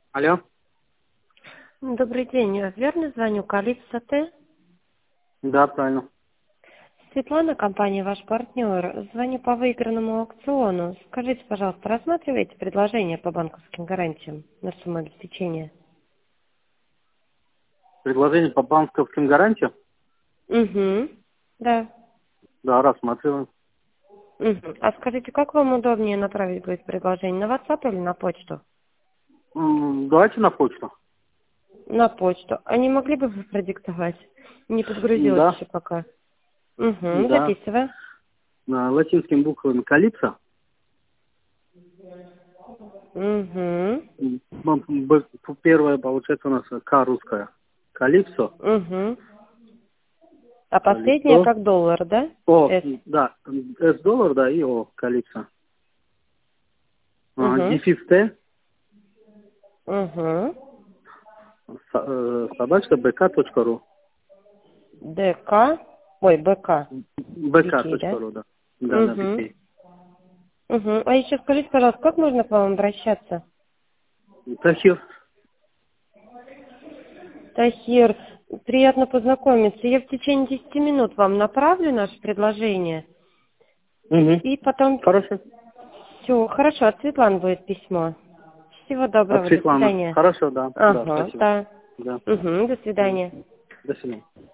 Алло? Добрый день. Верно звоню? Калипсо Т. Да, правильно. Светлана, компания «Ваш партнер». Звоню по выигранному аукциону. Скажите, пожалуйста, рассматриваете предложение по банковским гарантиям на сумму обеспечения? Предложение по банковским гарантиям? Угу. Да. Да, рассматриваем. Угу. А скажите, как вам удобнее направить будет предложение? На WhatsApp или на почту? Давайте на почту. На почту. А не могли бы вы продиктовать? Не подгрузилось Да, еще пока. Угу. да. Записываю. Латинскими буквами Калипсо. Угу. Первая, получается, у нас К русская. Калипсо. Угу. А последнее Калипсо. как доллар, да? О, С. да. С доллар, да, и О, Калипсо. Угу. Дефис Т. Угу. Собачка bk.ru. ДК. Ой, БК. Бикей, да? bk.ru, да. Да, да, Угу. бикей. Угу. А еще скажите, пожалуйста, как можно к вам обращаться? Тахир. Тахир, приятно познакомиться. Я в течение 10 минут вам направлю наше предложение. Угу. И потом... Хорошо. Все, хорошо, от Светланы будет письмо. Всего От доброго, до Светланы. свидания. Хорошо, да. Да, Ага, спасибо. да. Да. Угу, до свидания. До свидания.